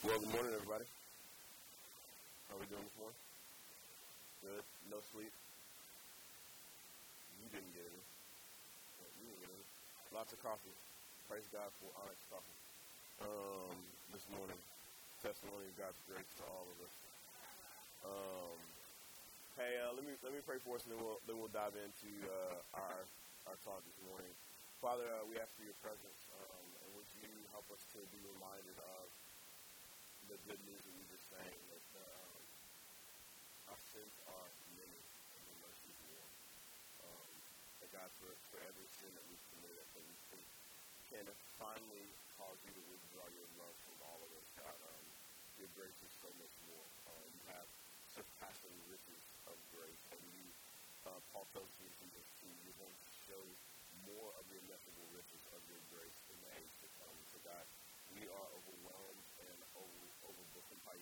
Well, good morning, everybody. How are we doing this morning? Good. No sleep. You didn't get any. Yeah, you didn't get any. Lots of coffee. Praise God for Onyx coffee. This morning, testimony of God's grace to all of us. Hey, let me pray for us, and then we'll dive into our talk this morning. Father, we ask for your presence, and would you help us to be reminded of the good news that we just sang, that our sins are many and your mercy is one. That God, for every sin that we've committed, that we can finally cause you to withdraw your love from all of us. God, your grace is so much more. You have surpassing riches of grace, and you, Paul tells you in this too, you're going to show more of the ineffable riches of your grace in the age to come. So God, we are overwhelmed and overbooked by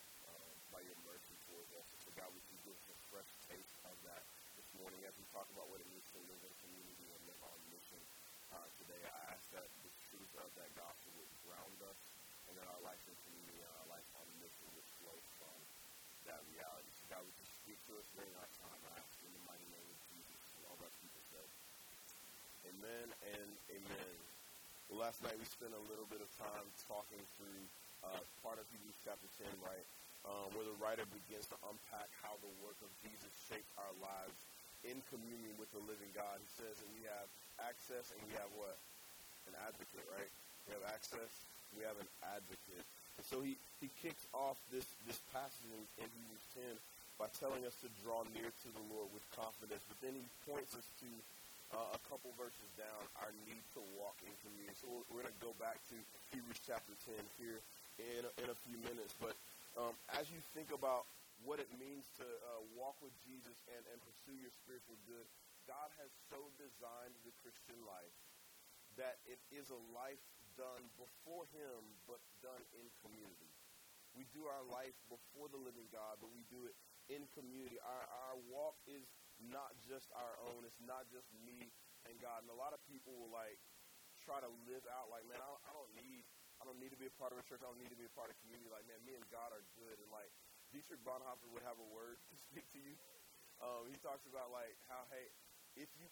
your mercy towards us. So God, would you give us a fresh taste of that this morning as we talk about what it means to live in community and live on mission today. I ask that the truth of that gospel would ground us, and that our life in community and our life on mission would flow from that reality. So God, would you speak to us during our time? I ask in the mighty name of Jesus, and all our people said, amen and amen. Well, last night we spent a little bit of time talking through part of Hebrews chapter 10, right, where the writer begins to unpack how the work of Jesus shaped our lives in communion with the living God. He says that we have access and we have what? An advocate, right? We have access, we have an advocate. And so he kicks off this passage in Hebrews 10 by telling us to draw near to the Lord with confidence, but then he points us to a couple verses down, our need to walk in community. So we're going to go back to Hebrews chapter 10 here in a few minutes. But as you think about what it means to walk with Jesus and pursue your spiritual good, God has so designed the Christian life that it is a life done before him, but done in community. We do our life before the living God, but we do it in community. Our walk is not just our own. It's not just me and God. And a lot of people will try to live out man, I don't need to be a part of a church. I don't need to be a part of community. Man, me and God are good. And Dietrich Bonhoeffer would have a word to speak to you. He talks about how, hey, if you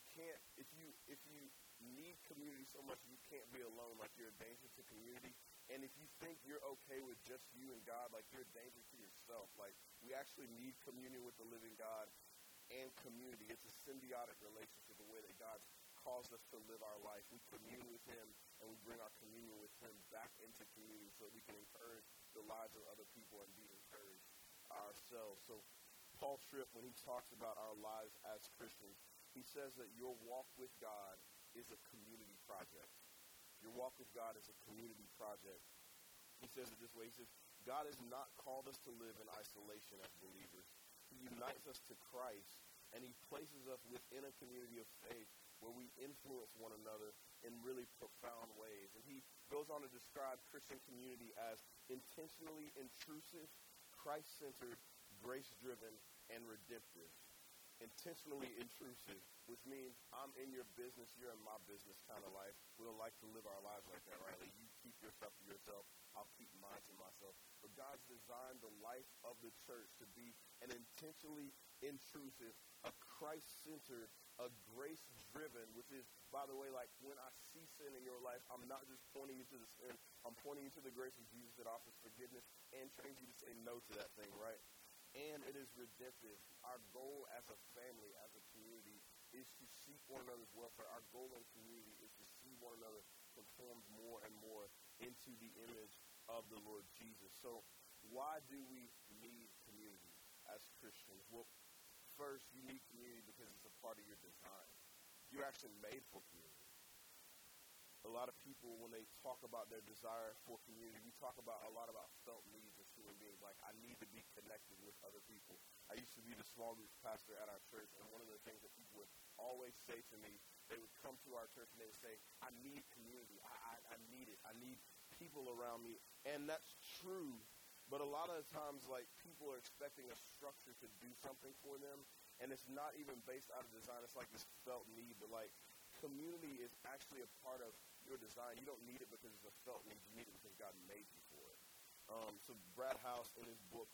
need community so much you can't be alone, you're a danger to community. And if you think you're okay with just you and God, you're a danger to yourself. We actually need communion with the living God and community. It's a symbiotic relationship, the way that God calls us to live our life. We commune with him, and we bring our communion with him back into community so that we can encourage the lives of other people and be encouraged ourselves. So Paul Tripp, when he talks about our lives as Christians, he says that your walk with God is a community project. Your walk with God is a community project. He says it this way. He says, God has not called us to live in isolation as believers. He unites us to Christ, and he places us within a community of faith where we influence one another in really profound ways. And he goes on to describe Christian community as intentionally intrusive, Christ-centered, grace-driven, and redemptive. Intentionally intrusive, which means I'm in your business, you're in my business kind of life. We don't like to live our lives like that, right? You keep your stuff to yourself, I'll keep mine to myself. But God's designed the life of the church to be an intentionally intrusive, a Christ-centered, a grace-driven, which is, by the way, when I see sin in your life, I'm not just pointing you to the sin, I'm pointing you to the grace of Jesus that offers forgiveness and trains you to say no to that thing, right? And it is redemptive. Our goal as a family, as a community, is to seek one another's welfare. Our goal in community is to see one another conformed more and more into the image of the Lord Jesus. So why do we need community as Christians? Well, first, you need community because it's a part of your design. You're actually made for community. A lot of people, when they talk about their desire for community, we talk a lot about felt needs as human beings. I need to be connected with other people. I used to be the small group pastor at our church, and one of the things that people would always say to me, they would come to our church and they would say, I need community. I need it. I need people around me. And that's true, but a lot of the times, people are expecting a structure to do something for them, and it's not even based out of design. It's this felt need, but community is actually a part of your design. You don't need it because it's a felt need. You need it because God made you for it. So Brad House, in his book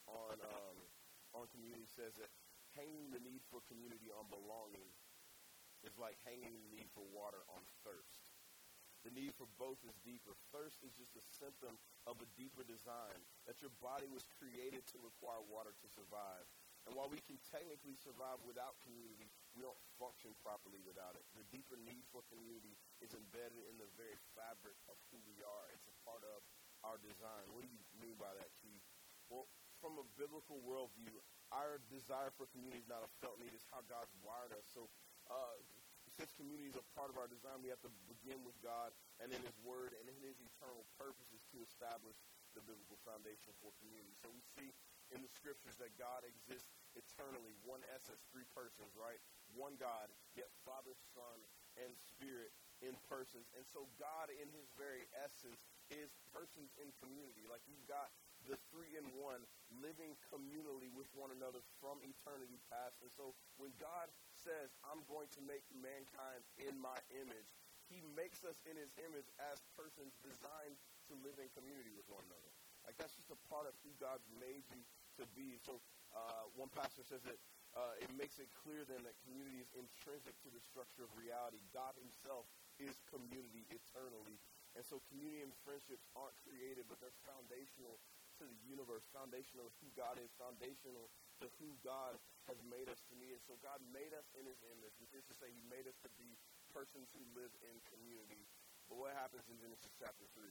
on community, says that hanging the need for community on belonging is like hanging the need for water on thirst. The need for both is deeper. Thirst is just a symptom of a deeper design, that your body was created to require water to survive. And while we can technically survive without community, we don't function properly without it. The deeper need for community is embedded in the very fabric of who we are. It's a part of our design. What do you mean by that, Keith? Well, from a biblical worldview, our desire for community is not a felt need. It's how God's wired us. So since community is a part of our design, we have to begin with God and in his word and in his eternal purposes to establish the biblical foundation for community. So we see in the scriptures that God exists eternally, one essence, three persons, right? One God, yet Father, Son, and Spirit in persons. And so God in his very essence is persons in community. Like you've got the three in one living communally with one another from eternity past. And so when God says, I'm going to make mankind in my image, he makes us in his image as persons designed to live in community with one another. Like that's just a part of who God's made you to be. So one pastor says that it makes it clear then that community is intrinsic to the structure of reality. God himself is community eternally. And so community and friendships aren't created, but they're foundational to the universe, foundational to who God is, foundational to who God has made us to be. And so God made us in his image, which is to say he made us to be persons who live in community. But what happens in Genesis chapter 3?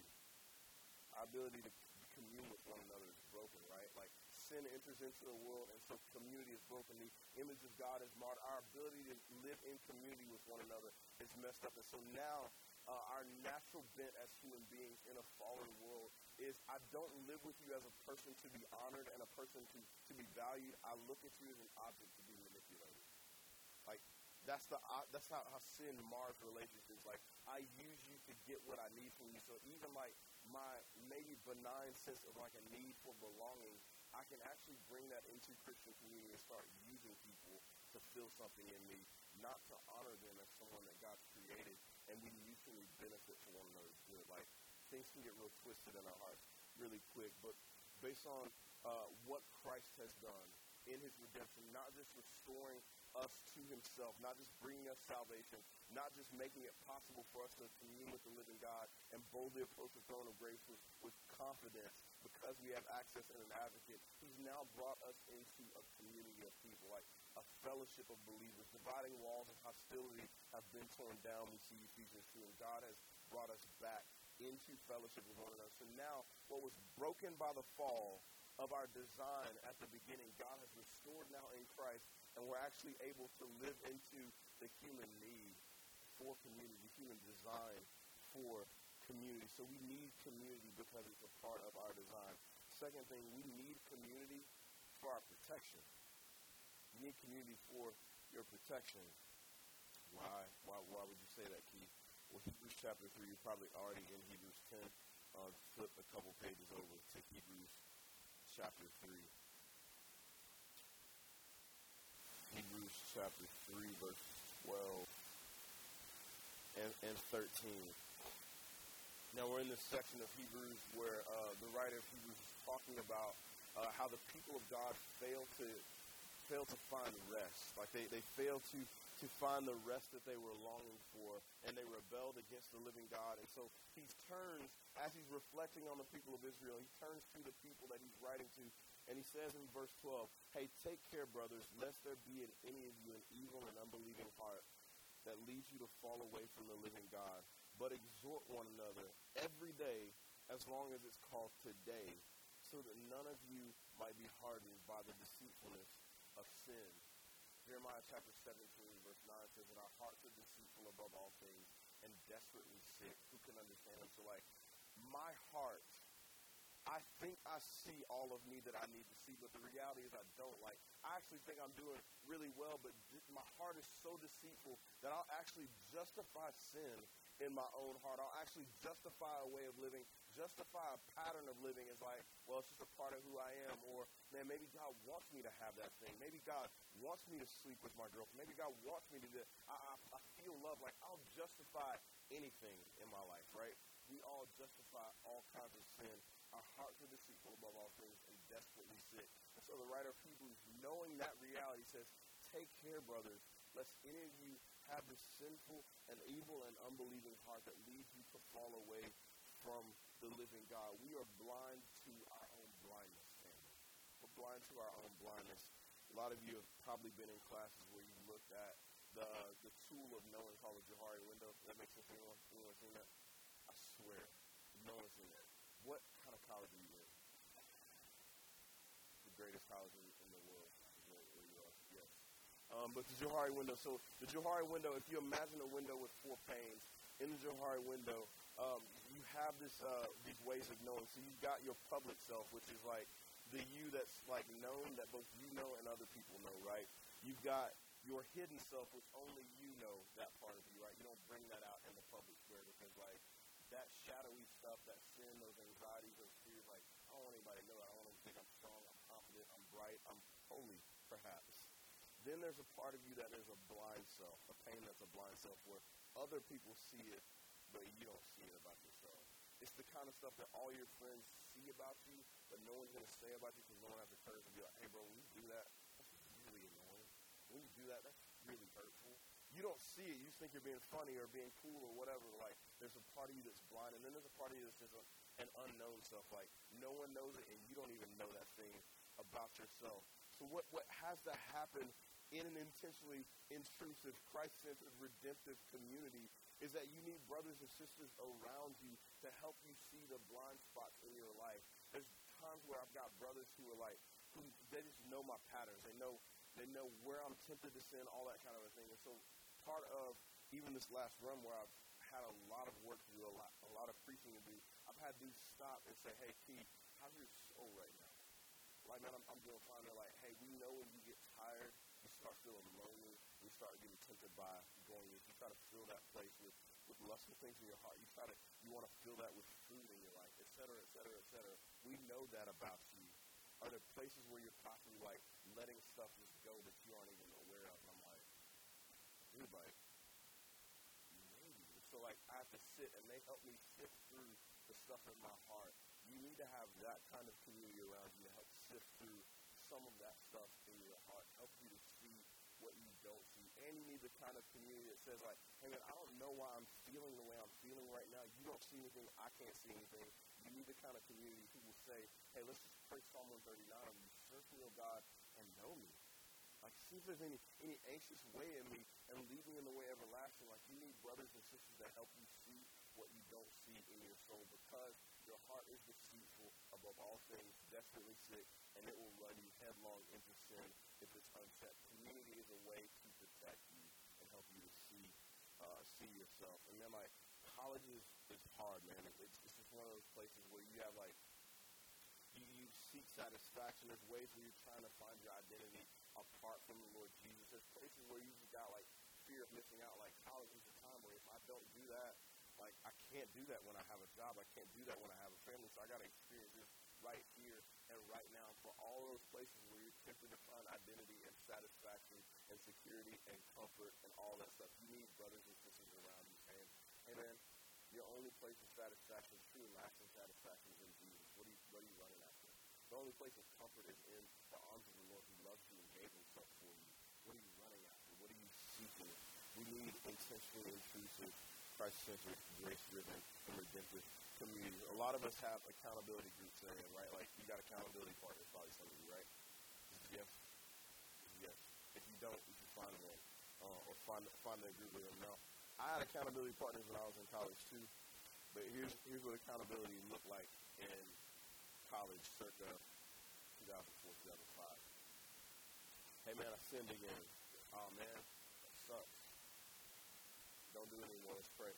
Our ability to commune with one another is broken, right? Like sin enters into the world, and so community is broken. The image of God is marred. Our ability to live in community with one another is messed up. And so now our natural bent as human beings in a fallen world is I don't live with you as a person to be honored and a person to be valued. I look at you as an object to be manipulated. Like that's how sin mars relationships. Like I use you to get what I need from you. So even like my maybe benign sense of like a need for belonging, I can actually bring that into Christian community and start using people to fill something in me, not to honor them as someone that God created, and we mutually benefit from one another's good. Like things can get real twisted in our hearts really quick, but based on what Christ has done in his redemption, not just restoring us to himself, not just bringing us salvation, not just making it possible for us to commune with the living God and boldly approach the throne of grace with confidence because we have access and an advocate. He's now brought us into a community of people, like a fellowship of believers. Dividing walls of hostility have been torn down, we see Ephesians 2, and God has brought us back into fellowship with one another. So now what was broken by the fall of our design at the beginning, God has restored now in Christ, and we're actually able to live into the human need for community, the human design for community. So we need community because it's a part of our design. Second thing, we need community for our protection. You need community for your protection. Why would you say that, Keith? Well, Hebrews chapter 3, you're probably already in Hebrews 10. Flip a couple pages over to Hebrews chapter 3. Hebrews chapter 3, verses 12 and 13. Now we're in this section of Hebrews where the writer of Hebrews is talking about how the people of God fail to find rest. Like they fail to find the rest that they were longing for, and they rebelled against the living God. And so he turns, as he's reflecting on the people of Israel, he turns to the people that he's writing to, and he says in verse 12, hey, take care, brothers, lest there be in any of you an evil and unbelieving heart that leads you to fall away from the living God. But exhort one another every day as long as it's called today, so that none of you might be hardened by the deceitfulness of sin. Jeremiah chapter 17, verse 9 says that our hearts are deceitful above all things and desperately sick. Who can understand them? So like, my heart, I think I see all of me that I need to see, but the reality is I don't. Like, I actually think I'm doing really well, but my heart is so deceitful that I'll actually justify sin in my own heart. I'll actually justify a way of living, justify a pattern of living as like, well, it's just a part of who I am. Or, man, maybe God wants me to have that thing. Maybe God wants me to sleep with my girlfriend. Maybe God wants me to do it. I feel love. Like, I'll justify anything in my life, right? We all justify all kinds of sin. Our heart desperately deceitful above all things and desperately sick. And so the writer of Hebrews, knowing that reality, says, take care, brothers, lest any of you have this sinful and evil and unbelieving heart that leads you to fall away from the living God. We are blind to our own blindness, family. We're blind to our own blindness. A lot of you have probably been in classes where you looked at the tool of knowing called the Johari window. Does that make sense to anyone? Anyone seen that? I swear, no one's seen that. What kind of college are you in? The greatest college in the world is where you are. Yes. But the Johari window. So the Johari window, if you imagine a window with 4 panes, in the Johari window, you have these ways of knowing. So you've got your public self, which is like the you that's like known that both you know and other people know, right? You've got your hidden self, which only you know that part of you, right? You don't bring that out in the public square because, like, that shadowy stuff, that sin, those anxieties, those fears, like, I don't want anybody to know that. I don't want them to think I'm strong, I'm confident, I'm bright, I'm holy, perhaps. Then there's a part of you that is a blind self, a pain that's a blind self, where other people see it, but you don't see it about yourself. It's the kind of stuff that all your friends see about you, but no one's going to say about you because no one has the courage to be like, hey, bro, when you do that, that's really annoying. When you do that, that's really hurtful. You don't see it. You just think you're being funny or being cool or whatever. Like, there's a part of you that's blind, and then there's a part of you that's just an unknown stuff. Like, no one knows it, and you don't even know that thing about yourself. So what has to happen in an intentionally intrusive, Christ-centered, redemptive community is that you need brothers and sisters around you to help you see the blind spots in your life. There's times where I've got brothers who are like, they just know my patterns. They know where I'm tempted to sin, all that kind of a thing. And so part of even this last run where I've had a lot of work to do, a lot of preaching to do, I've had dudes stop and say, hey, Keith, how's your soul right now? Like, man, I'm doing fine. They're like, hey, we know when you get tired, you start feeling lonely, you start getting tempted by going in. You try to fill that place with lustful things in your heart. You want to fill that with food in your life, et cetera, et cetera, et cetera. We know that about you. Are there places where you're possibly, like, letting stuff just go that you aren't even aware of? And I'm like, dude, like, maybe. So, like, I have to sit, and they help me sift through the stuff in my heart. You need to have that kind of community around you to help sift through some of that stuff in your heart, help you to see what you don't see. And you need the kind of community that says, like, hey, man, I don't know why I'm feeling the way I'm feeling right now. You don't see anything. I can't see anything. You need the kind of community who will say, hey, let's just pray Psalm 139 on you. Search me, O God, and know me. Like, see if there's any anxious way in me and lead me in the way everlasting. Like, you need brothers and sisters that help you see what you don't see in your soul because your heart is deceitful above all things, desperately sick, and it will run you headlong into sin if it's unchecked. Community is a way to protect you and help you to see yourself. And then, like, college is hard, man. It's just one of those places where you have, like, you seek satisfaction. There's ways where you're trying to find your identity apart from the Lord Jesus. There's places where you've got, like, fear of missing out. Like, college is a time where if I don't do that, like, I can't do that when I have a job. I can't do that when I have a family. So I got to experience this right here and right now. For all those places where you're tempted to find identity and satisfaction and security and comfort and all that stuff, you need brothers and sisters around you saying, hey, man, your only place of satisfaction, true and lasting satisfaction, is in Jesus. What are you running after? The only place of comfort is in the arms of the Lord who loves you and gave himself for you. What are you running after? What are you seeking? We need intentionally intrusive, Christ-centered, grace-driven, and redemptive communities. A lot of us have accountability groups there, right? Like, you got accountability partners, probably some of you, right? Yes. Yes. If you don't, you should find one or find that group with them. Now, I had accountability partners when I was in college too, but here's what accountability looked like in college, circa 2004, 2005. Hey man, I sinned again. Oh man, that sucks. Don't do it anymore. Let's pray.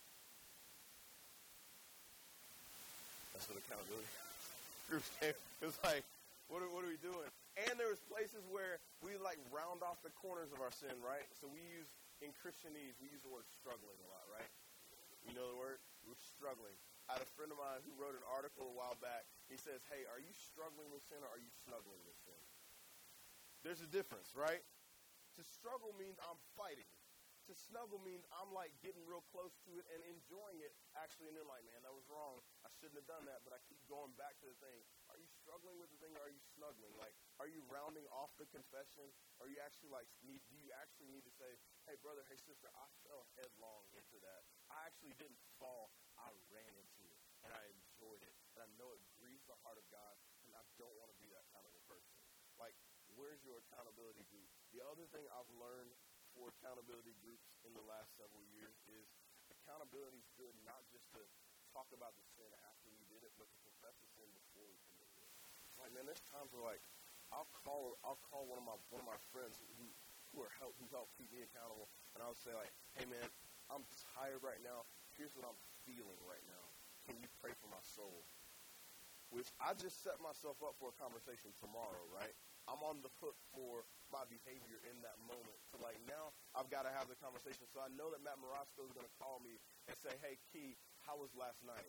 That's what accountability groups came. It was like, what are we doing? And there was places where we like round off the corners of our sin, right? So we use, in Christianese, we use the word struggling a lot, right? You know the word? We're struggling. I had a friend of mine who wrote an article a while back. He says, hey, are you struggling with sin or are you snuggling with sin? There's a difference, right? To struggle means I'm fighting. To snuggle means I'm like getting real close to it and enjoying it actually, and then like, man, that was wrong. I shouldn't have done that, but I keep going back to the thing. Are you struggling with the thing, or are you snuggling? Like, are you rounding off the confession? Are you actually like, do you actually need to say, hey, brother, hey, sister, I fell headlong into that. I actually didn't fall. I ran into it, and I enjoyed it, and I know it grieves the heart of God, and I don't want to be that kind of a person. Like, where's your accountability group? The other thing I've learned for accountability groups in the last several years is accountability is good not just to talk about the sin after we did it, but to confess the sin before we committed it. Like, man, there's times where like I'll call one of my friends who help keep me accountable, and I'll say like, hey man, I'm tired right now. Here's what I'm feeling right now. Can you pray for my soul? Which I just set myself up for a conversation tomorrow, right? I'm on the hook for my behavior in that moment. So, like, now I've got to have the conversation. So I know that Matt Morosco is going to call me and say, hey, Key, how was last night?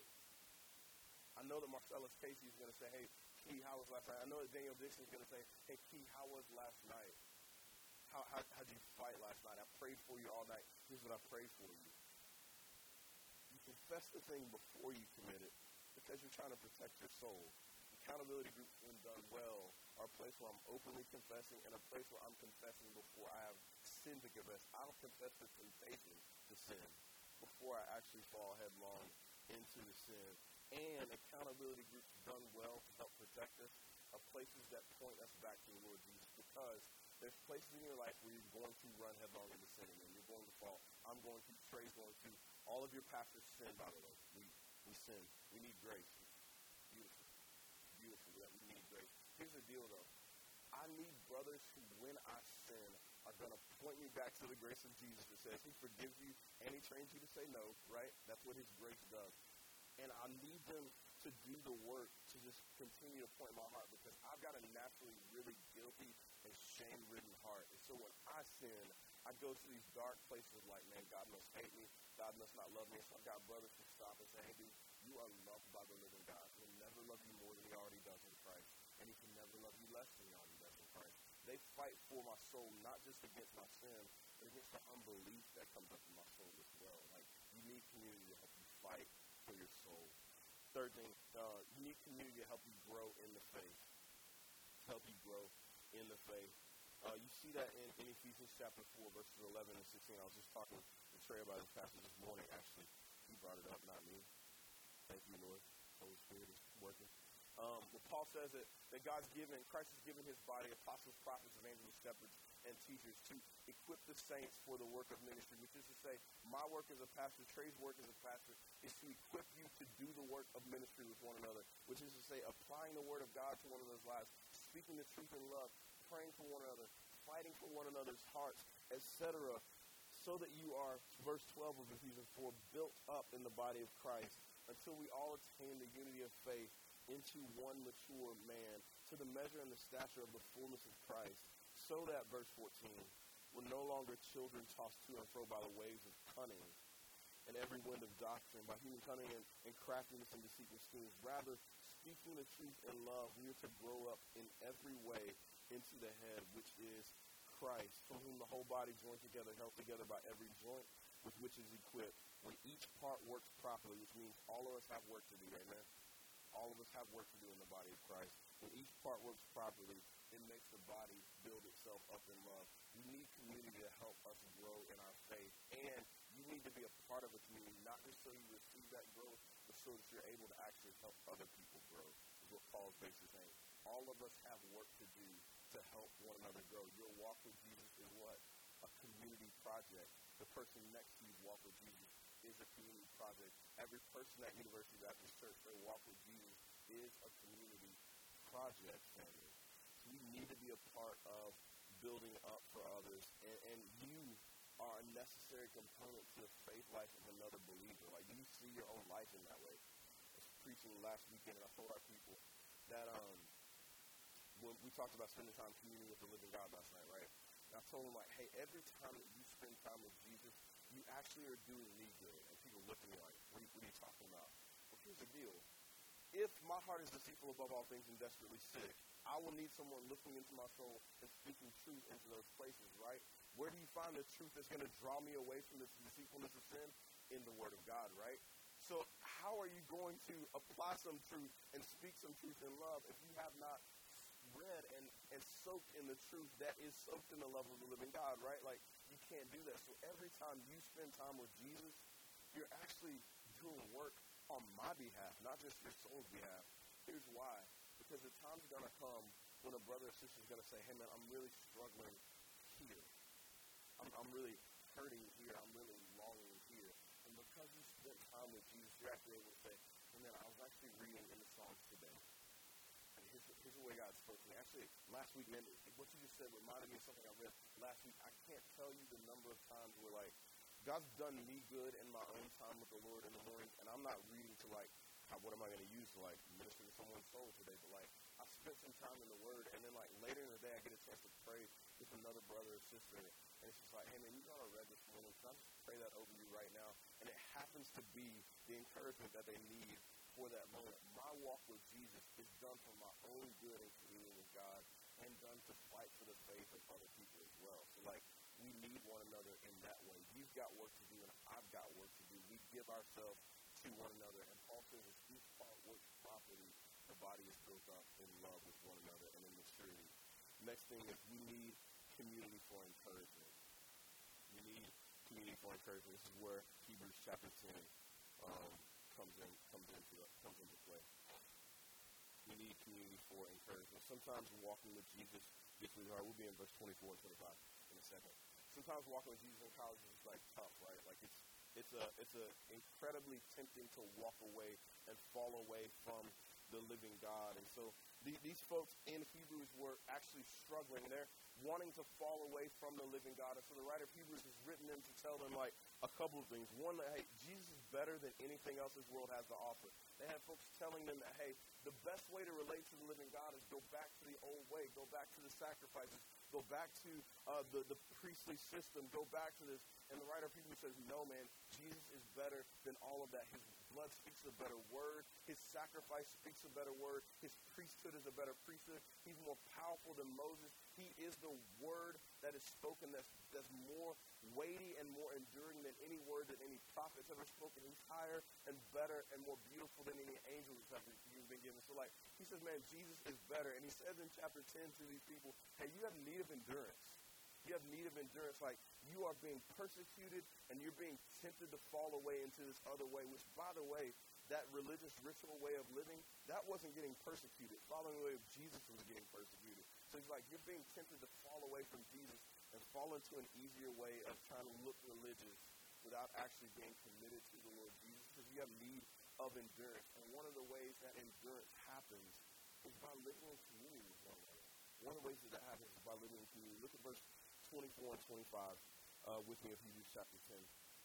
I know that Marcellus Casey is going to say, hey, Key, how was last night? I know that Daniel Dixon is going to say, hey, Key, how was last night? How did you fight last night? I prayed for you all night. Here's what I prayed for you. You confess the thing before you commit it because you're trying to protect your soul. Accountability groups, when done well, are a place where I'm openly confessing and a place where I'm confessing before I have sin to confess. I'll confess the temptation to sin before I actually fall headlong into the sin. And accountability groups done well to help protect us are places that point us back to the Lord Jesus, because there's places in your life where you're going to run headlong into sin and you're going to fall. I'm going to, Trey's going to. All of your pastors sin, by the way. We sin. We need grace. Beautiful. Beautiful that we need grace. Here's the deal, though. I need brothers who, when I sin, are going to point me back to the grace of Jesus that says he forgives you and he trains you to say no, right? That's what his grace does. And I need them to do the work to just continue to point my heart, because I've got a naturally really guilty and shame-ridden heart. And so when I sin, I go to these dark places like, man, God must hate me. God must not love me. So I've got brothers who stop and say, hey, dude, you are loved by the living God. He'll never love you more than he already does in Christ. And he can never love you less than he already does in Christ. They fight for my soul, not just against my sin, but against the unbelief that comes up in my soul as well. Like, you need community to help you fight for your soul. Third thing, you need community to help you grow in the faith. Help you grow in the faith. You see that in Ephesians chapter 4, verses 11 and 16. I was just talking to Trey about this passage this morning, actually. He brought it up, not me. Thank you, Lord. Holy Spirit is working. Well, Paul says that God's given, Christ has given his body, apostles, prophets, evangelists, shepherds, and teachers to equip the saints for the work of ministry, which is to say, my work as a pastor, Trey's work as a pastor, is to equip you to do the work of ministry with one another, which is to say, applying the word of God to one another's lives, speaking the truth in love, praying for one another, fighting for one another's hearts, etc., so that you are, verse 12 of Ephesians 4, built up in the body of Christ until we all attain the unity of faith into one mature man, to the measure and the stature of the fullness of Christ, so that, verse 14, we're no longer children tossed to and fro by the waves of cunning and every wind of doctrine, by human cunning and craftiness and deceitful schemes. Rather, speaking the truth in love, we are to grow up in every way into the head, which is Christ, from whom the whole body joined together, held together by every joint with which is equipped. When each part works properly, which means all of us have work to do, amen? All of us have work to do in the body of Christ. When each part works properly, it makes the body build itself up in love. We need community to help us grow in our faith. And you need to be a part of a community, not just so you receive that growth, but so that you're able to actually help other people grow, is what Paul's basically saying. All of us have work to do to help one another grow. Your walk with Jesus is what? A community project. The person next to you's walk with Jesus is a community project. Every person at University Baptist Church, their walk with Jesus is a community project, family. So you need to be a part of building up for others, and you are a necessary component to the faith life of another believer. Like, you see your own life in that way. I was preaching last weekend, and I told our people that when we talked about spending time communing with the living God last night, right? And I told them, like, hey, every time that you spend time with Jesus, you actually are doing me good. And people look at me like, what are you talking about? Well, here's the deal. if my heart is deceitful above all things and desperately sick, I will need someone looking into my soul and speaking truth into those places, right? Where do you find the truth that's going to draw me away from this deceitfulness of sin? In the Word of God, right? So how are you going to apply some truth and speak some truth in love if you have not read and soaked in the truth that is soaked in the love of the living God, right? Like, you can't do that. So every time you spend time with Jesus, you're actually doing work on my behalf, not just your soul's behalf. Here's why. Because the time's going to come when a brother or sister is going to say, hey, man, I'm really struggling here. I'm really hurting here. I'm really longing here. And because you spent time with Jesus, you're actually able to say, hey, man, I was actually reading in the Psalms today. And here's the way God spoke to me. Actually, last week, man, what you just said reminded me of something I read last week. I can't tell you the number of times where, like, God's done me good in my own time with the Lord in the morning, and I'm not reading to, like, what am I going to use to, like, minister to someone's soul today? But, like, I spent some time in the Word, and then, like, later in the day, I get a chance to pray with another brother or sister, and it's just like, hey, man, you know what I read this morning? Can I just pray that over you right now? And it happens to be the encouragement that they need for that moment. My walk with Jesus is done for my own good and communion with God, and done to fight for the faith of other people as well. So, like, we need one another in that way. You've got work to do, and I've got work to do. We give ourselves to one another, and Paul says if each part works properly, the body is built up in love with one another and in maturity. Next thing is we need community for encouragement. We need community for encouragement. This is where Hebrews chapter 10 comes into play. We need community for encouragement. Sometimes walking with Jesus gets really hard. We'll be in verse 24 and 25 in a second. Sometimes walking with Jesus in college is like tough, right? Like it's incredibly tempting to walk away and fall away from the living God. And so these folks in Hebrews were actually struggling. They're wanting to fall away from the living God. And so the writer of Hebrews has written them to tell them, like, a couple of things. One, that, hey, Jesus is better than anything else this world has to offer. They had folks telling them that, hey, the best way to relate to the living God is go back to the old way, go back to the sacrifices, go back to the priestly system, go back to this. And the writer of Hebrews says, no, man, Jesus is better than all of that. His blood speaks a better word. His sacrifice speaks a better word. His priesthood is a better priesthood. He's more powerful than Moses. He is the word that is spoken that's more weighty and more enduring than any word that any prophet's ever spoken. He's higher and better and more beautiful than any angel that's ever been given. So, like, he says, man, Jesus is better. And he says in chapter 10 to these people, hey, you have need of endurance. You have need of endurance. Like, you are being persecuted and you're being tempted to fall away into this other way, which, by the way, that religious ritual way of living, that wasn't getting persecuted. Following the way of Jesus was getting persecuted. So he's like, you're being tempted to fall away from Jesus and fall into an easier way of trying to look religious without actually being committed to the Lord Jesus, because you have need of endurance. And one of the ways that endurance happens is by living in community with one another. One of the ways that happens is by living in community. Look at verse 24 and 25 with me of Hebrews chapter 10.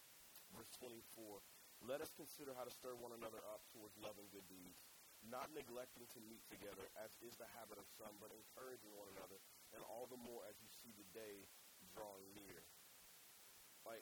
Verse 24. Let us consider how to stir one another up towards love and good deeds, not neglecting to meet together, as is the habit of some, but encouraging one another, and all the more as you see the day drawing near. Like,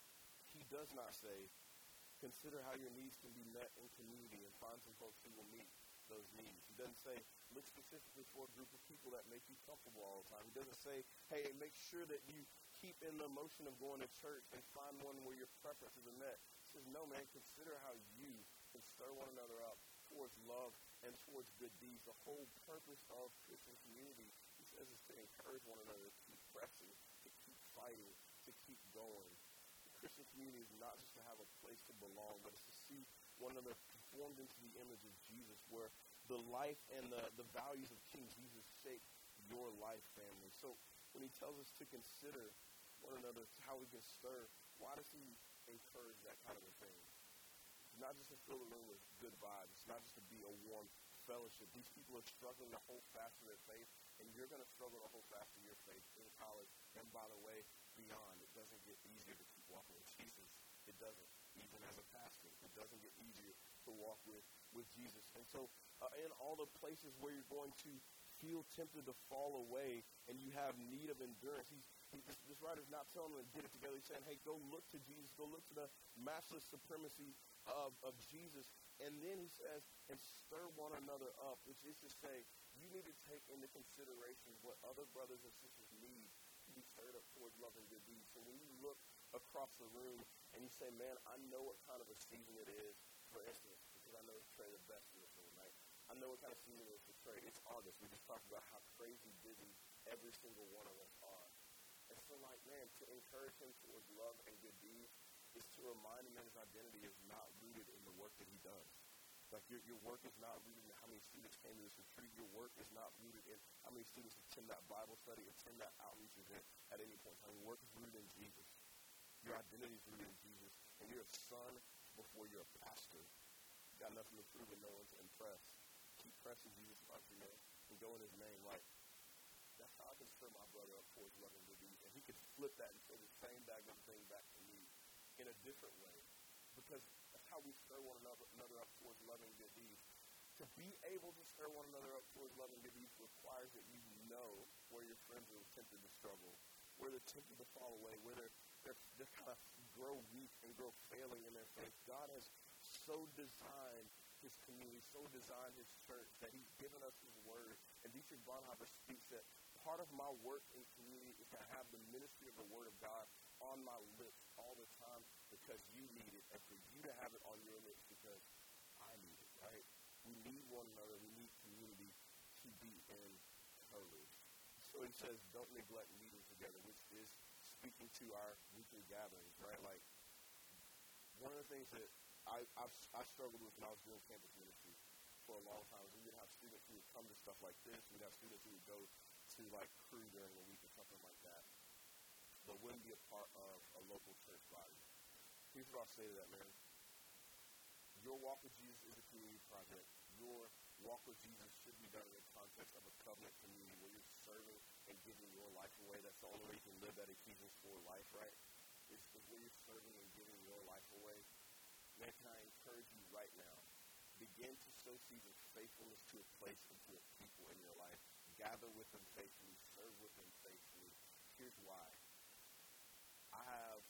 he does not say, consider how your needs can be met in community and find some folks who will meet those needs. He doesn't say, look specifically for a group of people that make you comfortable all the time. He doesn't say, hey, make sure that you keep in the motion of going to church and find one where your preferences are met. He says, no, man, consider how you can stir one another up towards love and towards good deeds. The whole purpose of Christian community, he says, is to encourage one another to keep pressing, to keep fighting, to keep going. The Christian community is not just to have a place to belong, but it's to see one another conformed into the image of Jesus, where the life and the values of King Jesus shape your life, family. So when he tells us to consider one another, how we can stir, why does he encourage that kind of a thing? It's not just to fill the room with good vibes. It's not just to be a warm fellowship. These people are struggling to hold fast to their faith, and you're going to struggle to hold fast to your faith in college, and by the way, beyond. It doesn't get easier to keep walking with Jesus. It doesn't. Even as a pastor, it doesn't get easier to walk with Jesus. And so in all the places where you're going to feel tempted to fall away and you have need of endurance, this writer's not telling them to get it together. He's saying, hey, go look to Jesus. Go look to the matchless supremacy of Jesus. And then he says, and stir one another up, which is to say, you need to take into consideration what other brothers and sisters need to be stirred up towards love and good deeds. So when you look across the room and you say, man, I know what kind of a season it is, for instance, because I know Trey the best in this room, right? I know what kind of season it is for Trey. It's August. We just talked about how crazy busy every single one of us are. And so, like, man, to encourage him towards love and good deeds is to remind him that his identity is not rooted in the work that he does. Like, your work is not rooted in how many students came to this retreat. Your work is not rooted in how many students attend that Bible study, attend that outreach event at any point in time. Your work is rooted in Jesus. Your identity is rooted in Jesus. And you're a son before you're a pastor. You got nothing to prove and no one to impress. Keep pressing Jesus' country, man, and go in his name. Like, that's how I can stir my brother up towards love and good deeds. And he can flip that and say the same daggone thing back to me in a different way. Because that's how we stir one another up towards love and good deeds. To be able to stir one another up towards love and good deeds requires that you know where your friends are tempted to struggle, where they're tempted to fall away, where they're kind of grow weak and grow failing in their faith. God has so designed his community, so designed his church, that he's given us his word. And Dietrich Bonhoeffer speaks that part of my work in community is to have the ministry of the word of God on my lips all the time because you need it, and for you to have it on your lips because I need it, right? We need one another. We need community to be encouraged. So he says, don't neglect meeting together, which is speaking to our weekly gatherings, right? Like, one of the things that I struggled with when I was doing campus ministry for a long time was we would have students who would come to stuff like this. We'd have students who would go to, like, crew during the week or something like that, but wouldn't be a part of a local church body. Here's what I'll say to that, man. Your walk with Jesus is a community project. Your walk with Jesus should be done in the context of a covenant community where you're serving and giving your life away. That's the only way you can live that Ephesians 4 life, right? Is where you're serving and giving your life away. Man, can I encourage you right now? Begin to sow seeds of faithfulness to a place and to a people in your life. Gather with them faithfully. Serve with them faithfully. Here's why. I have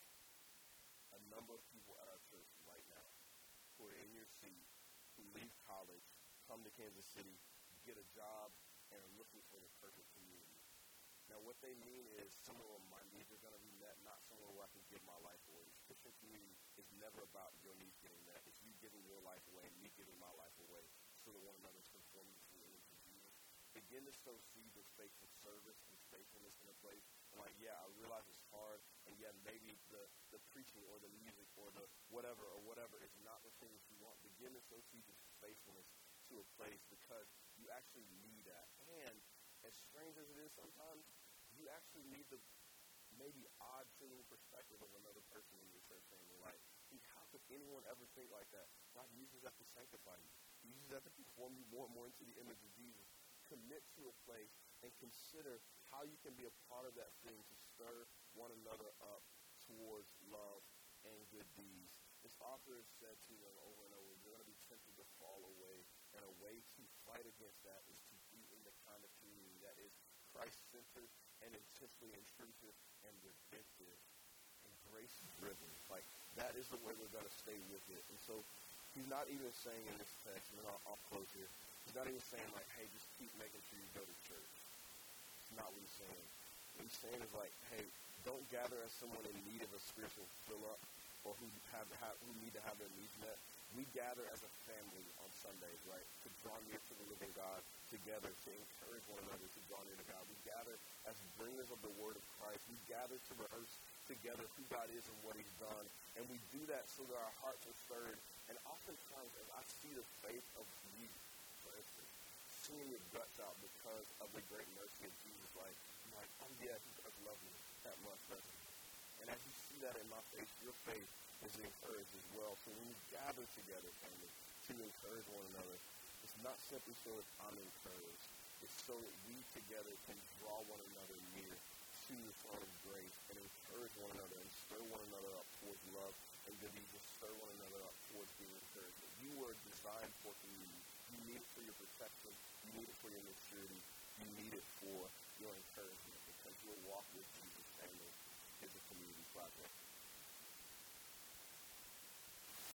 a number of people at our church right now who are in your seat, who leave college, come to Kansas City, get a job, and are looking for the perfect community. Now, what they mean is somewhere where my needs are going to be met, not somewhere where I can give my life away. This Christian community is never about your needs getting met. It's you giving your life away and me giving my life away so that one another is conformed to the image of Jesus. Begin to sow seeds of faithful service and faithfulness in a place. And like, yeah, I realize it's hard, and yeah, maybe the preaching or the music or the whatever is not the thing that you want. Begin to sow seeds of faithfulness to a place because you actually need that. And as strange as it is sometimes, you actually need the maybe odd-seeming perspective of another person in your church family. Like, how could anyone ever think like that? God uses that to sanctify you. He uses that to conform you more and more into the image of Jesus. Commit to a place and consider how you can be a part of that thing to stir one another up towards love and good deeds. This author has said to them over and over, you're going to be tempted to fall away, and a way to fight against that is to be in the kind of community that is Christ-centered and intentionally intrusive and redemptive and grace-driven. Like, that is the way we're going to stay with it. And so he's not even saying in this text, and then I'll close here, he's not even saying, like, hey, just keep making sure you go to church. It's not what he's saying. What he's saying is, like, hey, don't gather as someone in need of a spiritual fill-up or who need to have their needs met. We gather as a family on Sundays, right, to draw near to the living God together, to encourage one another to draw near to God. We gather as bringers of the word of Christ. We gather to rehearse together who God is and what he's done. And we do that so that our hearts are stirred. And oftentimes, as I see the faith of you, for instance, seeing your guts out because of the great mercy of Jesus, like, I'm like, oh yeah, he does love me that much, doesn't he? And as you see that in my face, your faith is encouraged as well. So when we gather together, family, to encourage one another, it's not simply so that I'm encouraged. It's so that we together can draw one another near to the throne of grace and encourage one another and stir one another up towards love and good deeds and stir one another up towards being encouraged. You were designed for community. You need it for your protection. You need it for your maturity. You need it for your encouragement because your walk with Jesus, family, is a community project.